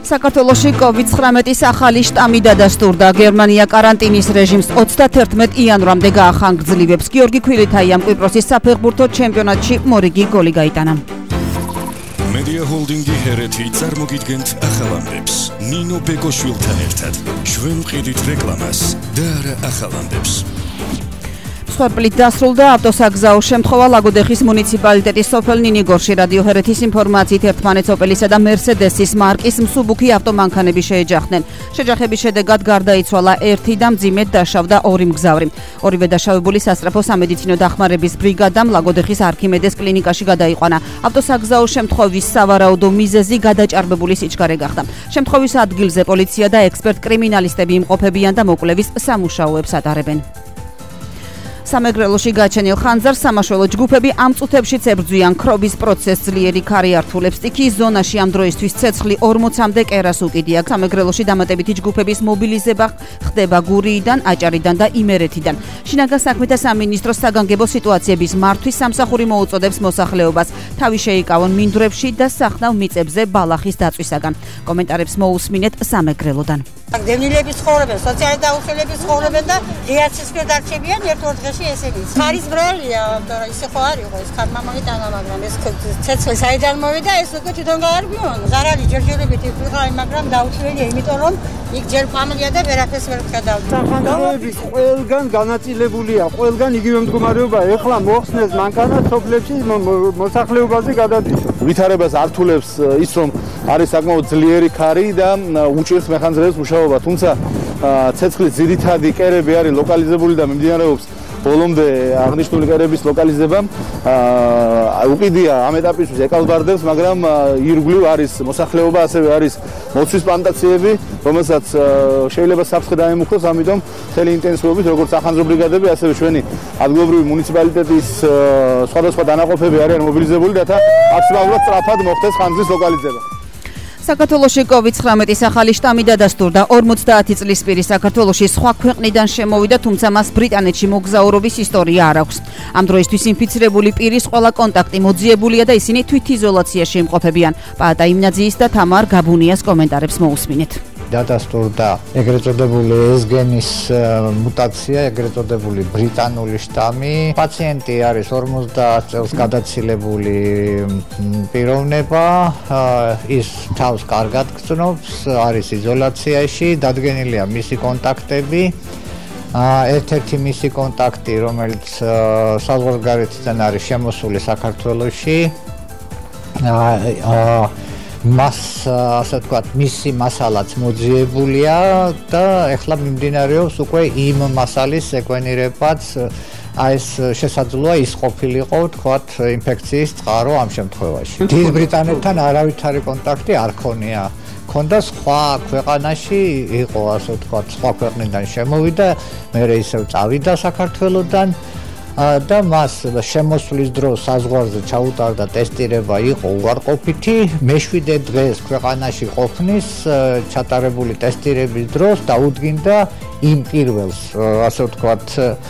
საქართველოში COVID-19 ახალი შტამი დადასტურდა. გერმანია კარანტინის რეჟიმს 31 იანვრამდე გაახანგრძლივებს. გიორგი ქვილითაიამ კვიპროსის საფეხბურთო ჩემპიონატში მორიგი გოლი გაიტანა. Media Holding-ი ჰერეთი წარმოგიდგენთ ახალ ამბებს. ნინო ბეკოშვილთან ერთად ჩვენ ვყიდით რეკლამას და არა ახალ ამბებს. სვერპლით დასრულდა ავტოსაგზაო შემთხვევა ლაგოდეხის მუნიციპალიტეტის სოფელ ნინიგორში. რადიო ჰერეთის ინფორმაციით ერთმანეთს ოპელისა და მერსედესის მარკის მსუბუქი ავტომანქანები შეეჯახდნენ. შეჯახების შედეგად გარდაიცვალა ერთი და მძიმედ დაშავდა ორი მგზავრი. ორივე დაშავებული სასწრაფო სამედიცინო დახმარების ბრიგადამ ლაგოდეხის არქიმედეს კლინიკაში გადაიყვანა. ავტოსაგზაო შემთხვევის სავარაუდო მიზეზი გადაჭარბებული სიჩქარე გახდა. შემთხვევის ადგილზე პოლიცია და ექსპერტ კრიმინალისტები იმყოფებიან და მოკვლევის სამუშაოებს ატარებენ. სამეგრელოში გაჩენილ ხანძარს სამაშველო ჯგუფები ამ წუთებშიც ებრძვიან. ქრობის პროცესს ძლიერი ქარი ართულებს. სტიქიის ზონაში ამ დროისთვის ცეცხლი 40-მდე კერას უკიდია. სამეგრელოში დამატებითი ჯგუფების მობილიზება ხდება გურიიდან, აჭარიდან და იმერეთიდან. შინაგან საქმეთა სამინისტროს საგანგებო სიტუაციების მართვის სამსახური მოუწოდებს მოსახლეობას თავი შეიკავონ მინდვრებში და სახნავ მიწებზე ბალახის დაწვისაგან. კომენტარებს მოусმინეთ სამეგრელოდან. დევნილების ცხოვრობენ, სოციალური დაუხილების ცხოვრობენ და ღიაცის ქვერ დარჩებიან ერთ-ორ დღეში ესენი. ხარის ბრალია, ისე ხო არ იყო ეს ხარ მამაკიტანა, მაგრამ ეს ცეცხლი საიდან მოვიდა, ეს უკვე თვითონ გაარბიონ. ზარალი ჯერჯერობით იყავი, მაგრამ დაუშველი, იმიტომ რომ იქ ჯერ ფამილია და ვერაფერს ვერ გადავდა. სახანძრების ყველგან განაწილებულია, ყველგან იგივე მდგომარეობა. ეხლა მოხსნეს მანქანა სოფლებში მოსახლეობაზე გადადიოს. ვითარებას ართულებს ის, რომ არის საკმაოდ ძლიერი ქარი და უჭირს მეხანძრეებს მუშაობა. თუმცა ცეცხლის ძირითადი კერები არის ლოკალიზებული და მიმდინარეობს ბოლომდე აღნიშნული კერების ლოკალიზება. უკიდია ამ ეტაპისთვის ეკალბარდებს, მაგრამ ირგვლივ არის მოსახლეობა, ასევე არის მოცვის პლანტაციები, რომელსაც შეიძლება საფრთხე დაემუქროს, ამიტომ მთელი ინტენსივობით როგორც სახანძრო ბრიგადები, ასევე ჩვენი ადგილობრივი მუნიციპალიტეტის სხვადასხვა დანაყოფები არიან მობილიზებული, რათა მაქსიმალურად სწრაფად მოხდეს ხანძრის ლოკალიზება. საქართველოში COVID-19 ახალი შტამი დადასტურდა. 50 წლის პირი საქართველოში სხვა ქვეყნიდან შემოვიდა, თუმცა მას ბრიტანეთში მოგზაურობის ისტორია არ აქვს. ამ დროისთვის ინფიცირებული პირის ყველა კონტაქტი მოძიებულია და ისინი თვითიზოლაციაში იმყოფებიან. პაატა იმნაძის და თამარ გაბუნიას კომენტარებს მოусმინეთ. დადასტურდა ეგრეთ წოდებული ესგენის მუტაცია, ეგრეთ წოდებული ბრიტანული შტამი. პაციენტი არის 50 წელს გადაცილებული პიროვნება, ის თავს კარგად გრძნობს, არის იზოლაციაში, დადგენილია მისი კონტაქტები. ერთ-ერთი მისი კონტაქტი, რომელიც საზღვარგარეთიდან არის შემოსული საქართველოში, მას ასე ვთქვათ, მისი მასალაც მოძიებულია და ეხლა მიმდინარეობს უკვე იმ მასალის ეკვენირებაც. ეს შესაძლოა ის ყოფილიყო, ვთქვათ, ინფექციის წყარო ამ შემთხვევაში. დიდ ბრიტანეთთან არავითარი კონტაქტი არ ქონია. ქონდა სხვა ქვეყანაში, იყო ასე ვთქვათ, სხვა ქვეყნიდან შემოვიდა, მერე ისევ წავიდა საქართველოდან. და მას შემოსვლის დროს საზღვარზე ჩაუტარდა ტესტირება, იყო უარყოფითი. მე-7 დღეს ქვეყანაში ყოფნის ჩატარებული ტესტირების დროს დაუდგინდა იმ პირველს, ასე ვთქვათ,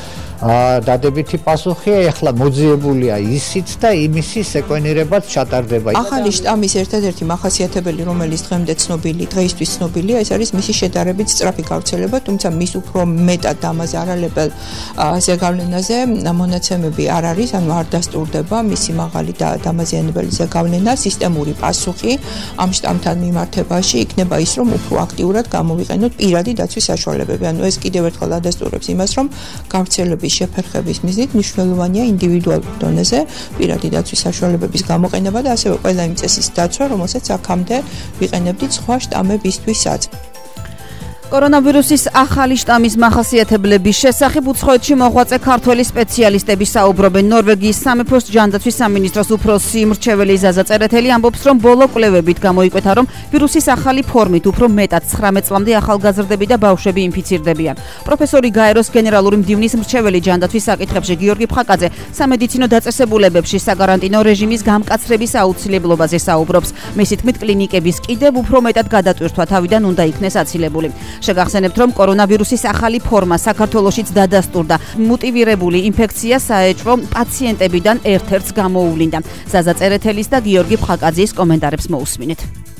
დადებითი პასუხი. ეხლა მოძიებულია ისიც და იმისის ეკვენირებაც ჩატარდება. ახალი შტამის ერთადერთი მახასიათებელი, რომელიც დღეისთვის ცნობილია, ეს არის მისი შედარებით სწრაფი გავრცელება, თუმცა მის უფრო მეტად დამაზარალებელ ზეგავლენაზე მონაცემები არ არის, ანუ არ დასტურდება მისი მაღალი და დამაზიანებელი ზეგავლენა. სისტემური პასუხი ამ შტამთან მიმართებაში იქნება ის, რომ უფრო აქტიურად გამოვიყენოთ პირადი დაცვის საშუალებები. ანუ ეს კიდევ ერთხელ ადასტურებს იმას, რომ გავრცელების შეფერხების მიზნით მნიშვნელოვანია ინდივიდუალურ დონეზე პირადი დაცვის საშუალებების გამოყენება და ასევე ყველა იმ წესის დაცვა, რომელსაც აქამდე ვიყენებდით სხვა შტამებისთვისაც. კორონავირუსის ახალი შტამის მახასიათებლების შესახებ უცხოეთში მოღვაწე ქართველი სპეციალისტები საუბრობენ. ნორვეგიის სამეფოს ჯანდაცვის სამინისტროს უფროსი მრჩეველი ზაზა წერეთელი ამბობს, რომ ბოლო კვლევებით გამოიკვეთა, რომ ვირუსის ახალი ფორმით უფრო მეტად 19 წლამდე ახალგაზრდები და ბავშვები ინფიცირდებიან. პროფესორი გაეროს გენერალური მდივნის მრჩეველი ჯანდაცვის საკითხებში გიორგი ფხაკაძე სამედიცინო დაწესებულებებში საგარანტინო რეჟიმის გამკაცრების აუცილებლობაზე საუბრობს. მისი თქმით, კლინიკების კიდევ უფრო მეტად გადატვირთვა თავიდან უნდა იქნეს აცილებული. შეგახსენებთ, რომ კორონავირუსის ახალი ფორმა საქართველოშიც დადასტურდა. მუტივირებული ინფექცია საეჭვო პაციენტებიდან ერთ-ერთს გამოუვლინდა. ზაზა წერეთელის და გიორგი ფხაკაძის კომენტარებს მოусმინეთ.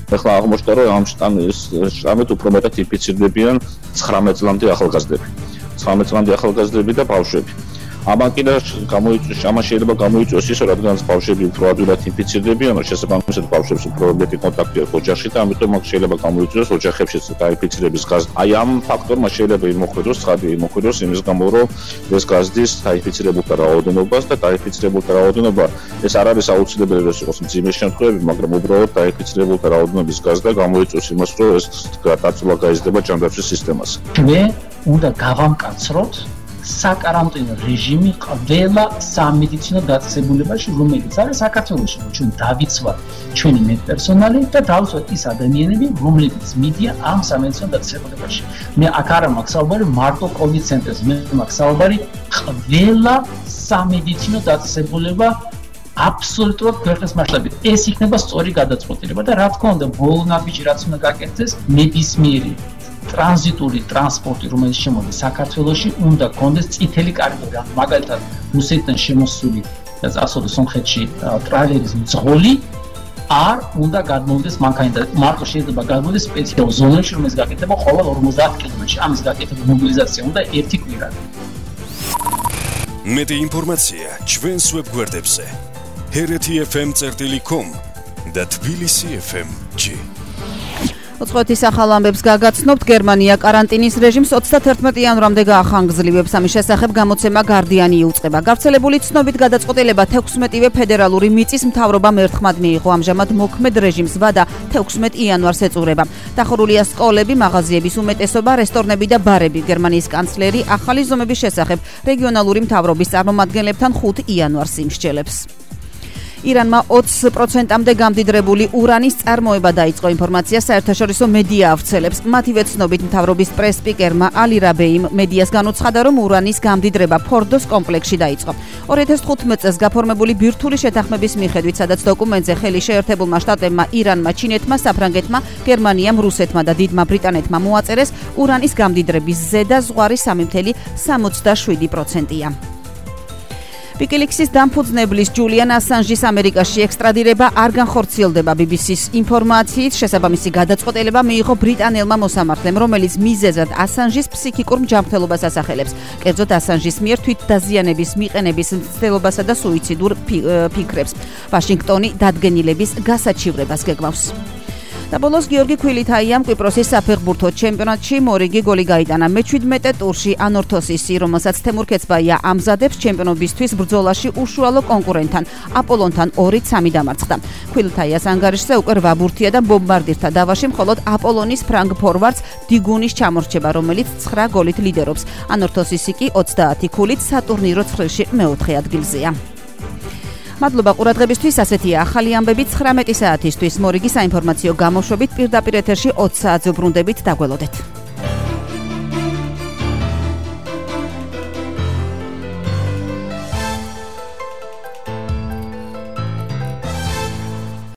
ეხლა აღმოჩნდა რომ ამ შტამით უფრო მეტად ინფიცირდებიან 19 წლამდე ახალგაზრდები. 19 წლამდე ახალგაზრდები და ბავშვები. ამან შეიძლება გამოიწვიოს ის, რადგან ბავშვები უფრო ადვილად ინფიცირდებიან, შესაბამისად ბავშვებს უფრო მეტი კონტაქტი აქვს ოჯახში და ამიტომ აქ შეიძლება გამოიწვიოს ოჯახებშიც დაინფიცირების გაზრდა. აი ამ ფაქტორმა შეიძლება იმოქმედოს, ცხადი იმოქმედოს იმის გამო, რომ ეს გაზრდის დაინფიცირებულთა რაოდენობას და დაინფიცირებულთა რაოდენობა ეს არ არის აუცილებელი, რომ იყოს მძიმე შემთხვევები, მაგრამ უბრალოდ დაინფიცირებულთა რაოდენობის გაზრდა გამოიწვიოს იმას, რომ ეს დაწოლა გაიზრდება ჯანდაცვის სისტემაზე. ჩვენ უნდა გავამკაცროთ საკარანტინო რეჟიმი ყველა სამედიცინო დაწესებულებაში, რომელიც არის საქართველოში, რომ ჩვენ დავიცვათ ჩვენი მედპერსონალი და დავიცვათ ის ადამიანები, რომლებიც მიდიან ამ სამედიცინო დაწესებულებაში. მე აქ არ მაქვს საუბარი მარტო COVID ცენტრზე, მე მაქვს საუბარი ყველა სამედიცინო დაწესებულება აბსოლუტურად ქვეყნის მასშტაბით. ეს იქნება სწორი გადაწყვეტილება და რა თქმა უნდა, ბოლო ნაბიჯი რაც უნდა გაკეთდეს, ნებისმიერი ტრანზიტული ტრანსპორტი, რომელიც შემოდის საქართველოში, უნდა კონდეს წითელი კარიბჭე, მაგალითად, რუსეთიდან შემოსული და წასული სომხეთში ტრალერის მძღოლი არ უნდა გადმოვიდეს მანქანიდან. მარტო შეიძლება გადმოვიდეს სპეციალურ ზონებში, რომელიც გაკეთდება ყოველ 50 კილომეტრში. ამის გაკეთება მობილიზაცია უნდა 1 კვირა. მეტი ინფორმაცია ჩვენს ვებგვერდებზე hereti.fm.com და tbilisi.fm.g. უცხოეთის ახალ ამბებს გაგაცნობთ. გერმანია კარანტინის რეჟიმს 31 იანვრამდე გაახანგრძლივებს. ამის შესახებ გამოცემა გარდიანი იუწყება. გავრცელებული ცნობით გადაწყვეტილება 16-ვე ფედერალური მიწის მთავრობამ ერთხმად მიიღო. ამჟამად მოქმედ რეჟიმს ვადა 16 იანვარს ეწურება. დახურულია სკოლები, მაღაზიების უმეტესობა, რესტორნები და ბარები. გერმანიის კანცლერი ახალი ზომების შესახებ რეგიონალური მთავრობის წარმომადგენლებთან 5 იანვარს იმსჯელებს. ირანმა 20%-მდე გამდიდრებული ურანის წარმოება დაიწყო. ინფორმაცია საერთაშორისო მედია ავრცელებს. მათივე ცნობით მთავრობის პრეს-სპიკერმა ალი რაბეიმ მედიას განუცხადა, რომ ურანის გამდიდრება ფორდოს კომპლექსში დაიწყო. 2015 წელს გაფორმებული ბირთვული შეთანხმების მიხედვით, სადაც დოკუმენტზე ხელი შეერთებულმა შტატებმა, ირანმა, ჩინეთმა, საფრანგეთმა, გერმანიამ, რუსეთმა და დიდმა ბრიტანეთმა მოაწერეს, ურანის გამდიდრების ზედა ზღვარი 3.67%-ია. WikiLeaks-ის დამფუძნებლის ჯულიან ასანჟის ამერიკაში ექსტრადირება არ განხორციელდება. BBC-ს ინფორმაციით შესაბამისი გადაწყვეტილება მიიღო ბრიტანელმა მოსამართლემ, რომელიც მიზეზად ასანჟის ფსიქიკურ მსჯავრთელობას ასახელებს. კერძოდ ასანჟის მიერ თვითდაზიანების მიყენების მცდელობასა და სუიციდურ ფიქრებს. ვაშინგტონი დადგენილების გასაჩივრებას გეგმავს. და ბოლოს გიორგი ქვილითაიამ კვიპროსის საფეხბურთო ჩემპიონატში მორიგი გოლი გაიტანა. მე-17 ტურში ანორთოსისი, რომელსაც თემურ ქეცბაია ამზადებს ჩემპიონობისთვის ბრძოლაში უშუალო კონკურენტთან აპოლონთან 2-3 დამარცხდა. ქვილითაიას ანგარიშზე უკვე 8 ბურთია და ბომბარდირთა დავაში, მხოლოდ აპოლონის ფრანგ ფორვარდს დიგუნის ჩამორჩება, რომელიც 9 გოლით ლიდერობს. ანორთოსისი კი 30 ქულით სატურნირო ცხრილში მე-4 ადგილზეა. მადლობა ყურადღებისთვის. ასეთია ახალი ამბები 19 საათისთვის. მორიგი საინფორმაციო გამოშვებით პირდაპირ ეთერში 20 საათზე უბრუნდებით. დაგველოდეთ.